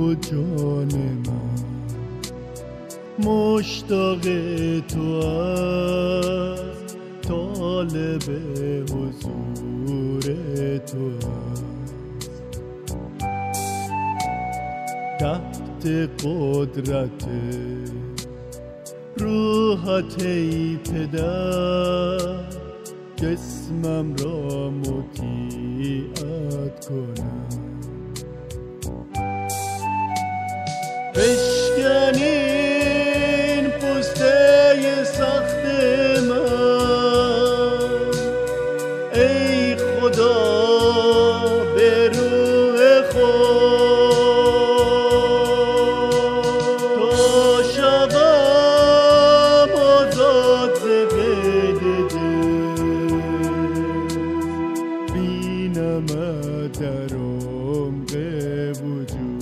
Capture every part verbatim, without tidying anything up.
و جان من مشتاق تو است، طالب حضور تو است. تحت قدرت روحت ای پدر، جسمم را مطیعت کنم. بشکن این پوسته سخت من ای خدا به روح خود، تا شوم آزاد ز قید دل، بینمت در عمق وجود.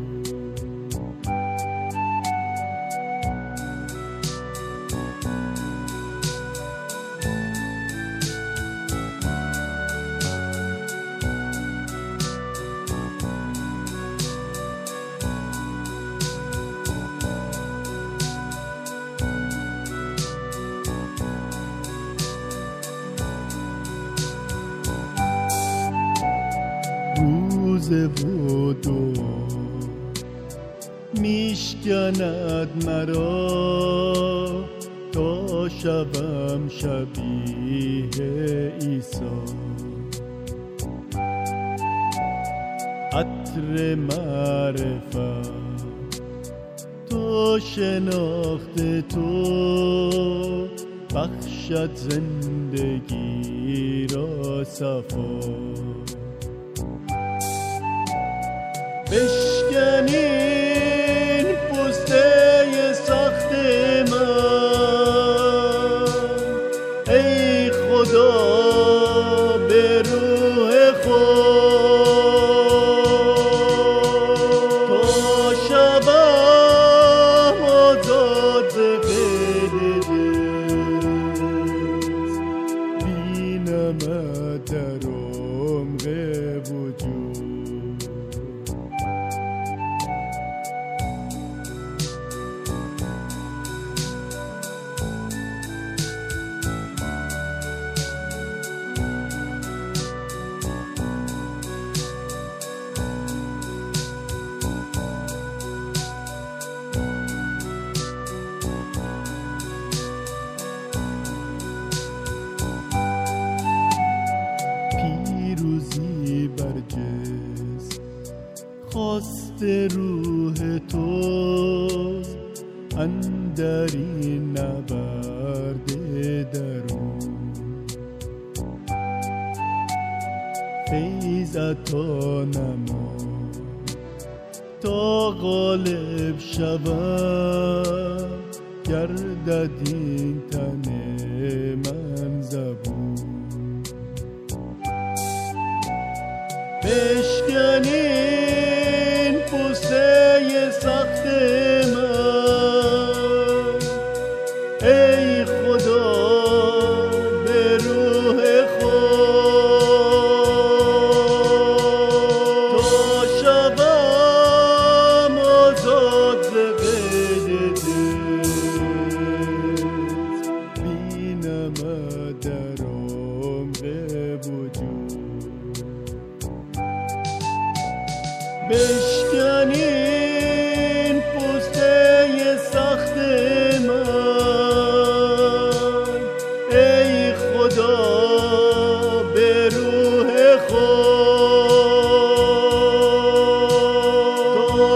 روز و دعا میشکند مرا، تا شوم شبیه عیسی. عطر معرفت تو شناخت تو، بخشد زندگی را صفا. بشکن این پوسته سخت من ای خدا به روح خود، تا شوم آزاد ز قید دل، بینمت در عمق وجود. خواست روح توست اندر این نبرد درون، فیض عطا نما تا غالب شوم، گردد این تن من زبون. بشکن این پوسته سخت من ای خدا به روح خود، تا شوم آزاد ز قید دل، بینمت در عمق وجود. بشکن این پوسته سخت من ای خدا به روح خود، تا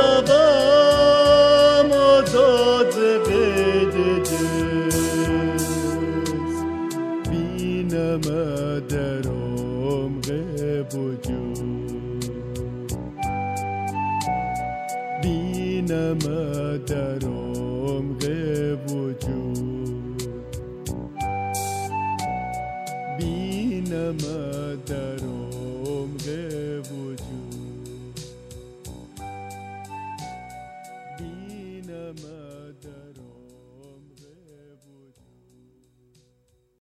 شوم آزاد ز قید دل، بینمت در عمق وجود. بینمت در عمق وجود، بینمت در عمق وجود.